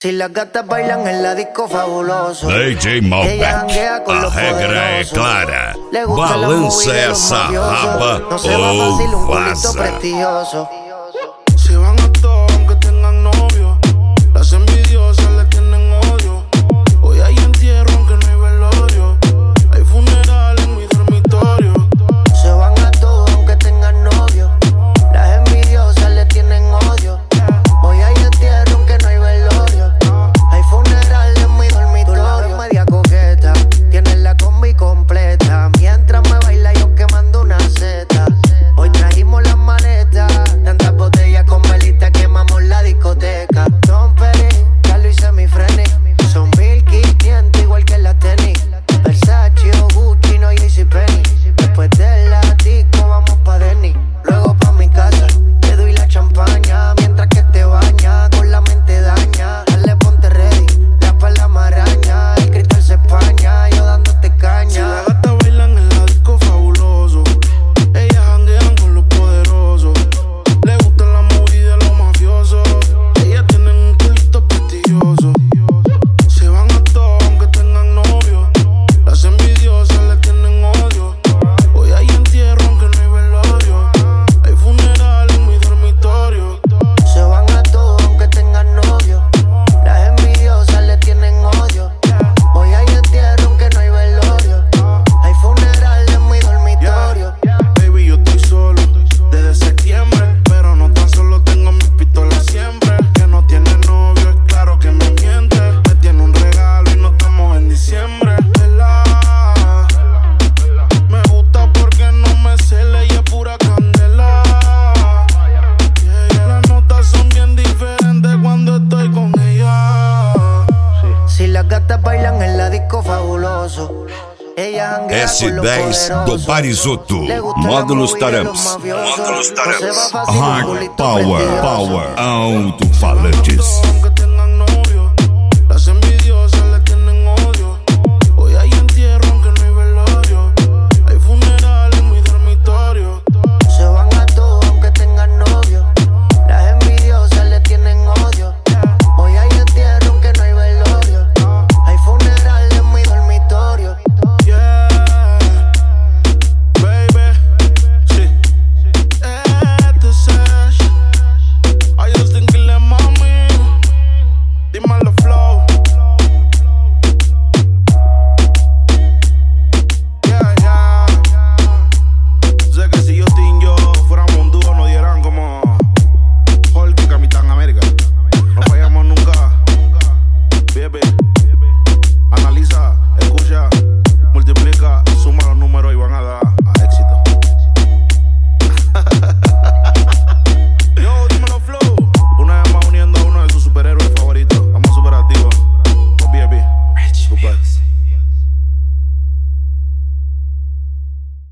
Si las gatas bailan en la disco fabuloso, DJ ella janguea con los a regra é poderosos. clara. Le gusta la Balança movida de los essa mafiosos. raba No se va fácil un ou culito vaza. prestigioso. Se van a todos aunque tengan novio. Las envidiosas le tienen odio. Hoy hay entierro aunque no hay velorio. Hay funeral en mi dormitorio. Se van a todo aunque tengan novio. Las envidiosas le tienen odio. Hoy hay entierro aunque no hay velorio. Hay funeral en mi dormitorio. Media coqueta, tienes la combi completa. Mientras me baila yo quemando una seta. Hoy trajimos las maletas. Tantas botellas con velita quemamos la discoteca. Don Peri, Carlos y Semifreni. Son 1500 igual que la tenis. Versace o Gucci, no JCPenney. Después de la disco vamos pa' Denny. Luego pa' mi casa, te doy la champaña. Mientras que te baña, con la mente daña. Dale, ponte ready, la la maraña. El cristal se españa, yo dándote Si caña. las gatas bailan en la disco fabuloso, ellas janguean con los poderosos. Le gustan la movida de los mafiosos. Ellas tienen un culito prestigioso. Se van a todos aunque tengan novio. Las envidiosas le tienen odio. Hoy hay entierro aunque no hay velorio. Hay funeral en mi dormitorio. Se van a todo aunque tengan novio. Las envidiosas le tienen odio. Hoy hay entierro aunque no hay velorio. Hay funeral en mi dormitorio. Baby, yo estoy solo desde septiembre, pero no tan solo tengo mis pistolas siempre. Que no tiene novio, es claro que me miente. Me tiene un regalo y no estamos en diciembre. Vela, me gusta porque no me cela y es pura candela. Las notas son bien diferentes cuando estoy con ella. Si las gatas bailan en la disco fabuloso, ella janguea con los S10 do poderosos. Barizoto. Le gusta la Módulos movida de los Taramps. mafiosos. Módulos No Taramps. se va fácil un Hard culito Power, prestigioso. alto-falantes. Aunque tengan novio, las envidiosas le tienen odio. Hoy hay entierro aunque no hay velorio. Hay funeral en mi dormitorio. Se van a todo aunque tengan novio. Las envidiosas le tienen odio. Hoy hay entierro aunque no hay velorio. Hay funeral en mi dormitorio. Yeah, baby, sí. Este es I just think que le mami. Dímelo.